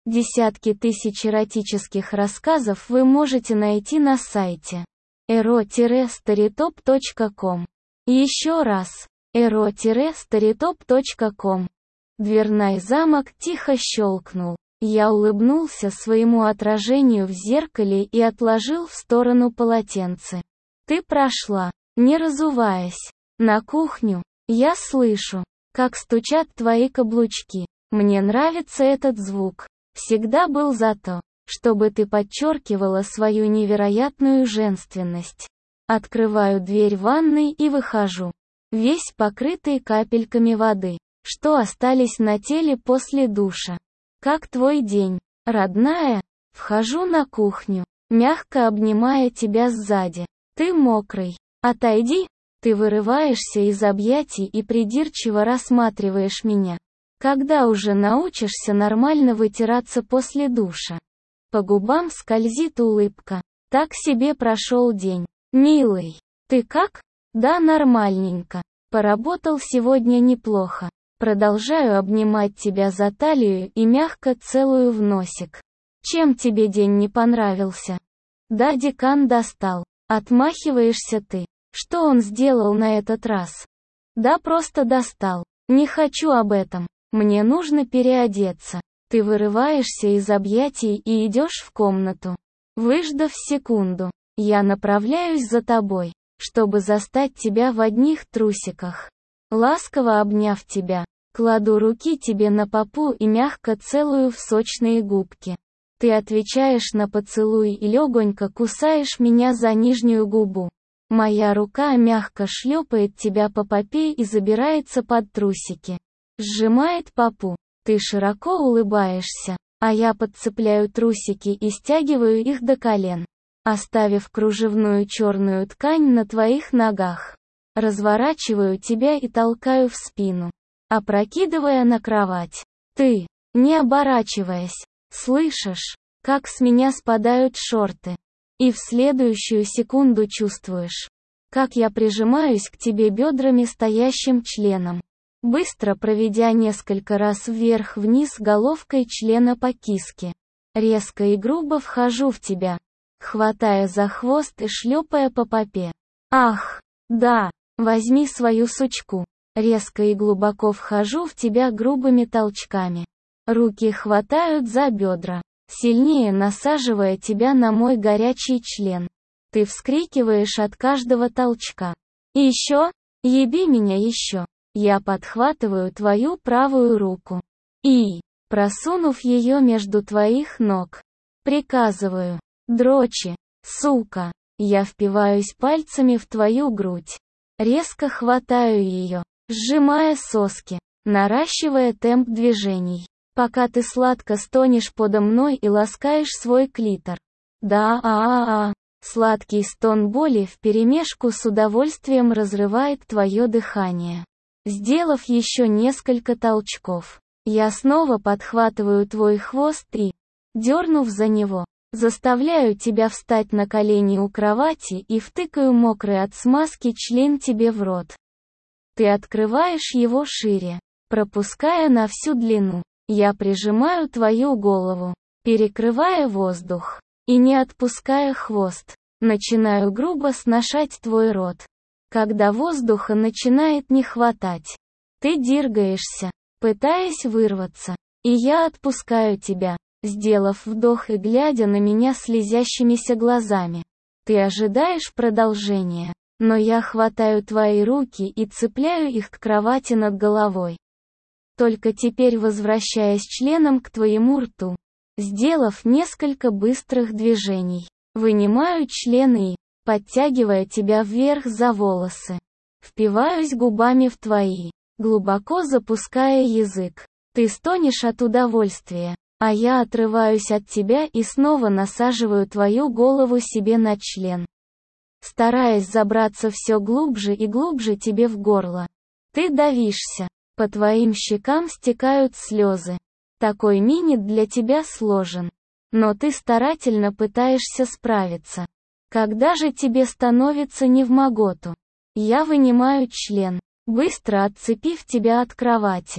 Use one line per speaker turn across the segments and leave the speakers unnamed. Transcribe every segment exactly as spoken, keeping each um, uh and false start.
Десятки тысяч эротических рассказов вы можете найти на сайте эро старитоп точка ком. Еще раз, эро старитоп точка ком. Дверной замок тихо щелкнул. Я улыбнулся своему отражению в зеркале и отложил в сторону полотенце. Ты прошла, не разуваясь, на кухню. Я слышу, как стучат твои каблучки. Мне нравится этот звук. Всегда был за то, чтобы ты подчеркивала свою невероятную женственность. Открываю дверь ванной и выхожу, весь покрытый капельками воды, что остались на теле после душа. Как твой день, родная? Вхожу на кухню, мягко обнимая тебя сзади. Ты мокрый. Отойди. Ты вырываешься из объятий и придирчиво рассматриваешь меня. Когда уже научишься нормально вытираться после душа? По губам скользит улыбка. Так себе прошел день. Милый, ты как? Да, нормальненько. Поработал сегодня неплохо. Продолжаю обнимать тебя за талию и мягко целую в носик. Чем тебе день не понравился? Да, декан достал. Отмахиваешься ты. Что он сделал на этот раз? Да, просто достал. Не хочу об этом. Мне нужно переодеться. Ты вырываешься из объятий и идешь в комнату. Выждав секунду, я направляюсь за тобой, чтобы застать тебя в одних трусиках. Ласково обняв тебя, кладу руки тебе на попу и мягко целую в сочные губки. Ты отвечаешь на поцелуй и легонько кусаешь меня за нижнюю губу. Моя рука мягко шлепает тебя по попе и забирается под трусики. Сжимает попу. Ты широко улыбаешься, а я подцепляю трусики и стягиваю их до колен, оставив кружевную черную ткань на твоих ногах. Разворачиваю тебя и толкаю в спину, опрокидывая на кровать. Ты, не оборачиваясь, слышишь, как с меня спадают шорты. И в следующую секунду чувствуешь, как я прижимаюсь к тебе бедрами стоящим членом, быстро проведя несколько раз вверх-вниз головкой члена по киске. Резко и грубо вхожу в тебя, хватая за хвост и шлепая по попе. Ах, да, возьми свою сучку. Резко и глубоко вхожу в тебя грубыми толчками. Руки хватают за бедра, сильнее насаживая тебя на мой горячий член. Ты вскрикиваешь от каждого толчка. И еще, еби меня еще. Я подхватываю твою правую руку и, просунув ее между твоих ног, приказываю: дрочи, сука. Я впиваюсь пальцами в твою грудь, резко хватаю ее, сжимая соски, наращивая темп движений, пока ты сладко стонешь подо мной и ласкаешь свой клитор. Да, а-а-а. Сладкий стон боли вперемешку с удовольствием разрывает твое дыхание. Сделав еще несколько толчков, я снова подхватываю твой хвост и, дернув за него, заставляю тебя встать на колени у кровати и втыкаю мокрый от смазки член тебе в рот. Ты открываешь его шире, пропуская на всю длину. Я прижимаю твою голову, перекрывая воздух, и не отпуская хвост, начинаю грубо сношать твой рот. Когда воздуха начинает не хватать, ты дергаешься, пытаясь вырваться, и я отпускаю тебя, сделав вдох и глядя на меня слезящимися глазами. Ты ожидаешь продолжения, но я хватаю твои руки и цепляю их к кровати над головой. Только теперь возвращаясь членом к твоему рту, сделав несколько быстрых движений, вынимаю член и, подтягивая тебя вверх за волосы, впиваюсь губами в твои, глубоко запуская язык. Ты стонешь от удовольствия, а я отрываюсь от тебя и снова насаживаю твою голову себе на член, стараясь забраться все глубже и глубже тебе в горло. Ты давишься, по твоим щекам стекают слезы. Такой минет для тебя сложен, но ты старательно пытаешься справиться. Когда же тебе становится невмоготу, я вынимаю член, быстро отцепив тебя от кровати.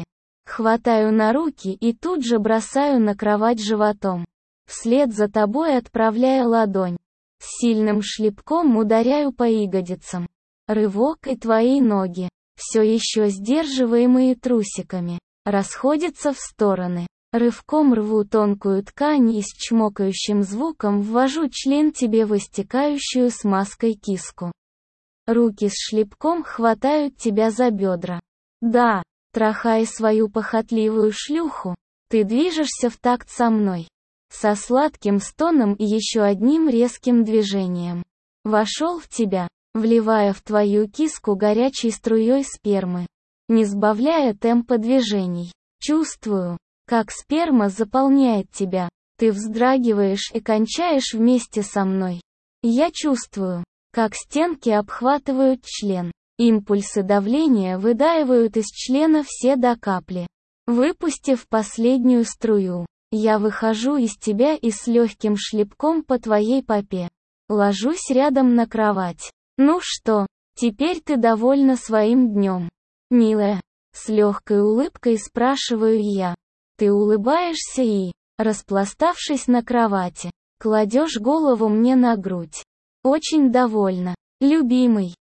Хватаю на руки и тут же бросаю на кровать животом. Вслед за тобой отправляя ладонь. С сильным шлепком ударяю по ягодицам. Рывок, и твои ноги, все еще сдерживаемые трусиками, расходятся в стороны. Рывком рву тонкую ткань и с чмокающим звуком ввожу член тебе в истекающую смазкой киску. Руки с шлепком хватают тебя за бедра. Да, трахай свою похотливую шлюху, ты движешься в такт со мной. Со сладким стоном и еще одним резким движением. Вошел в тебя, вливая в твою киску горячей струей спермы, не сбавляя темпа движений. Чувствую, как сперма заполняет тебя, ты вздрагиваешь и кончаешь вместе со мной. Я чувствую, как стенки обхватывают член, импульсы давления выдаивают из члена все до капли. Выпустив последнюю струю, я выхожу из тебя и с легким шлепком по твоей попе ложусь рядом на кровать. Ну что, теперь ты довольна своим днем? Милая, с легкой улыбкой спрашиваю я. Ты улыбаешься и, распластавшись на кровати, кладешь голову мне на грудь. Очень довольна, любимый.